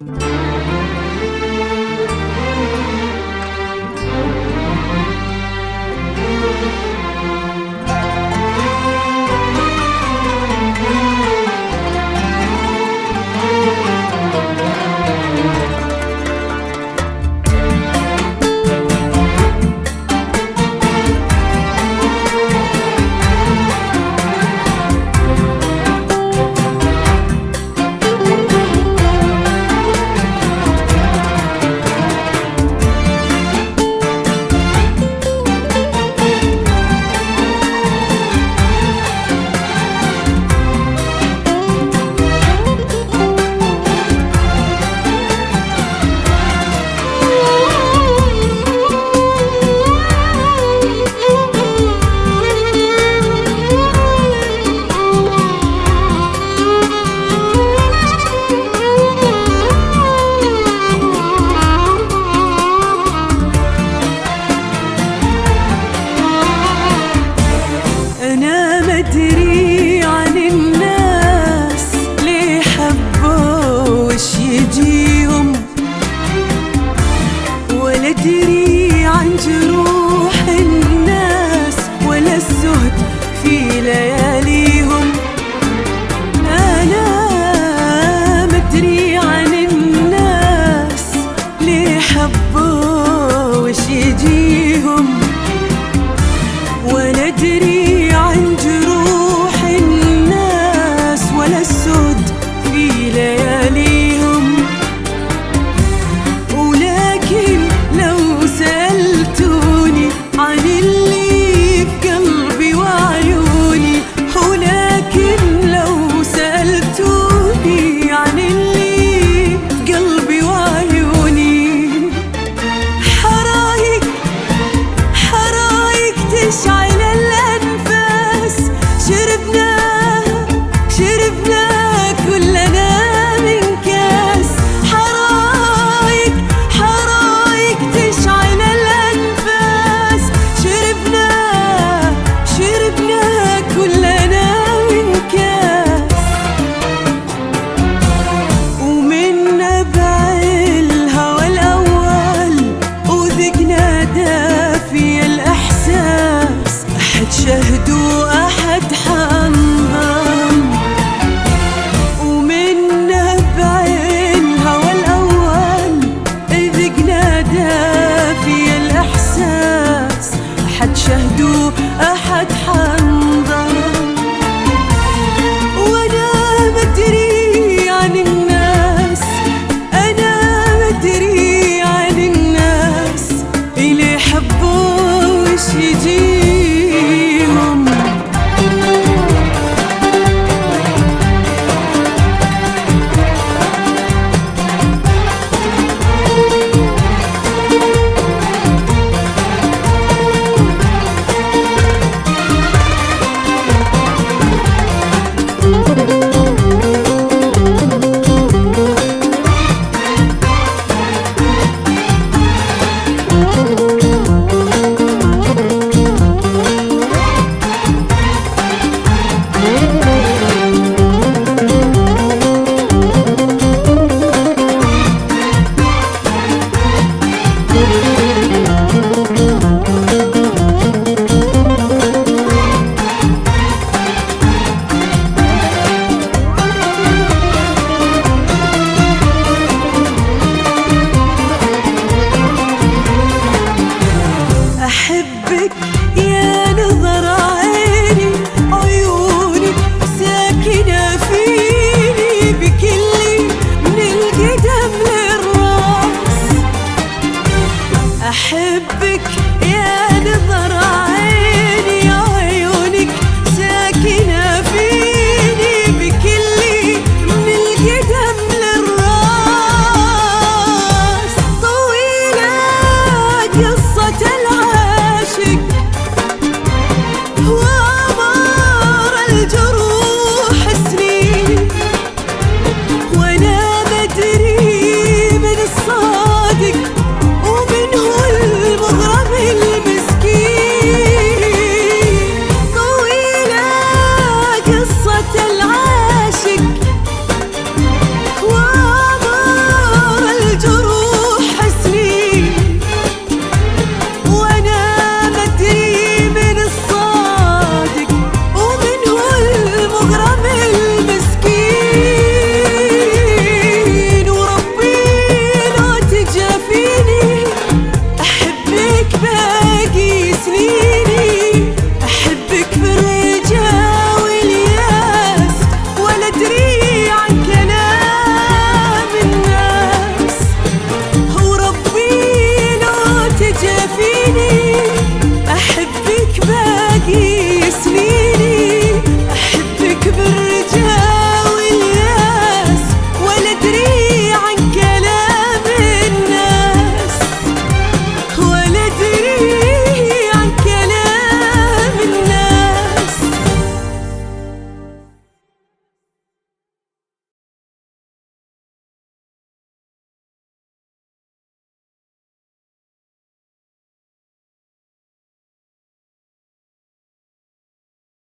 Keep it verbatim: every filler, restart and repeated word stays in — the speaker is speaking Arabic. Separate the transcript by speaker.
Speaker 1: أدري عن الناس ليه حبوا وش يجيهم، ولا أدري عن جروح الناس ولا الزهد في لياليهم. أنا مدري عن الناس ليه حبوا وش يجيهم، ولا أدري عن جروح الناس ولا السود في لياليهم. ولكن لو سألتوني عن اللي في قلبي وعيوني، ولكن لو سألتوني عن اللي في قلبي وعيوني، حرايق حرايق تشعل شهدوا أحد حنظم، ومن نبع الهوى الأول ذقنا دافي الإحساس. أحد شهدوا أحد حنظم، وأنا مدري عن الناس، أنا مدري عن الناس اللي حبوا وش يجي. أحبك يا نظر عيني، عيوني ساكنة فيني بكلي من القدم للراس. أحب